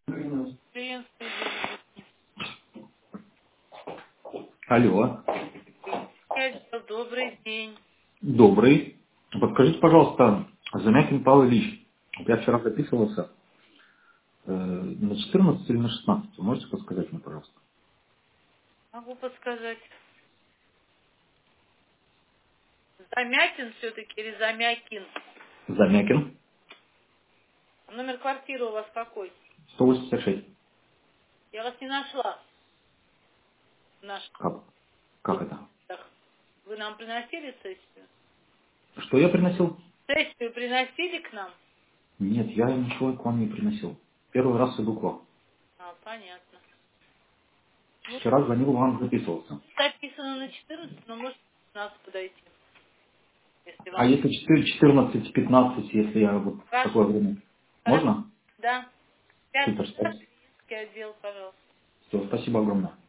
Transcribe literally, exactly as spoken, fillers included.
Клиентский Алло. отдел, добрый день. Добрый. Подскажите, пожалуйста, Замякин Павел Ильич. Вот я вчера записывался э, на четырнадцать или на шестнадцать. Вы можете подсказать мне, пожалуйста? Могу подсказать. Замякин все-таки или Замякин? Замякин. Номер квартиры у вас какой? сто восемьдесят шесть. Я вас не нашла в наших Как? Как это? документах. Вы нам приносили сессию? Что я приносил? Сессию приносили к нам? Нет, я ничего к вам не приносил. Первый раз иду к вам. А, понятно. Ну, Вчера звонил вам, записывался. записано на четырнадцать, но может к нас подойти, если А вам. если четырнадцать пятнадцать, если я вот в Хорошо. такое время? Хорошо. Можно? Да. Пятый Супер, этаж, спасибо. клиентский отдел, пожалуйста. Все, спасибо огромное.